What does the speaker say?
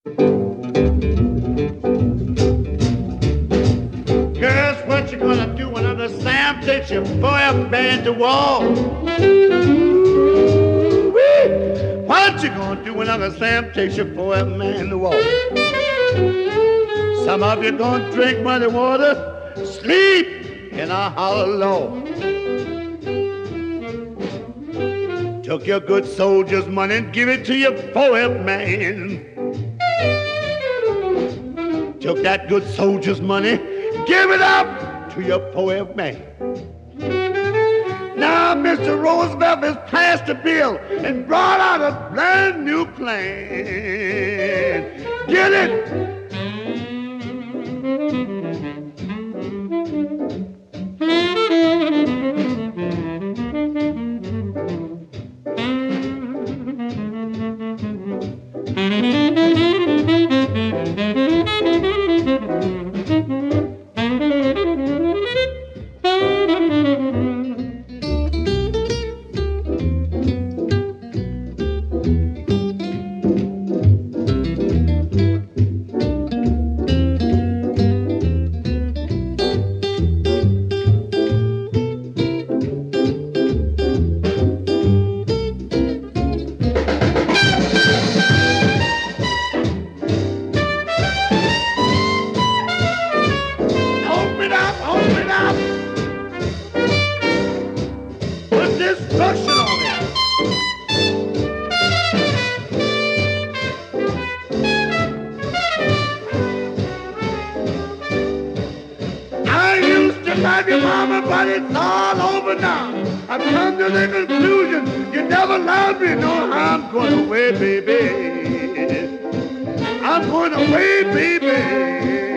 Girls, what you gonna do when Uncle Sam takes you for a band to wall? What you gonna do when Uncle Sam takes you for a man to walk? Some of you gonna drink muddy water, sleep in a hollow log. Took your good soldier's money and give it to your poet man. Took that good soldier's money, give it up to your poet man. Now Mr. Roosevelt has passed a bill and brought out a brand new plan. Get it? Love your mama, but it's all over now. I've come to the conclusion you never loved me. No, I'm going away, baby. I'm going away, baby.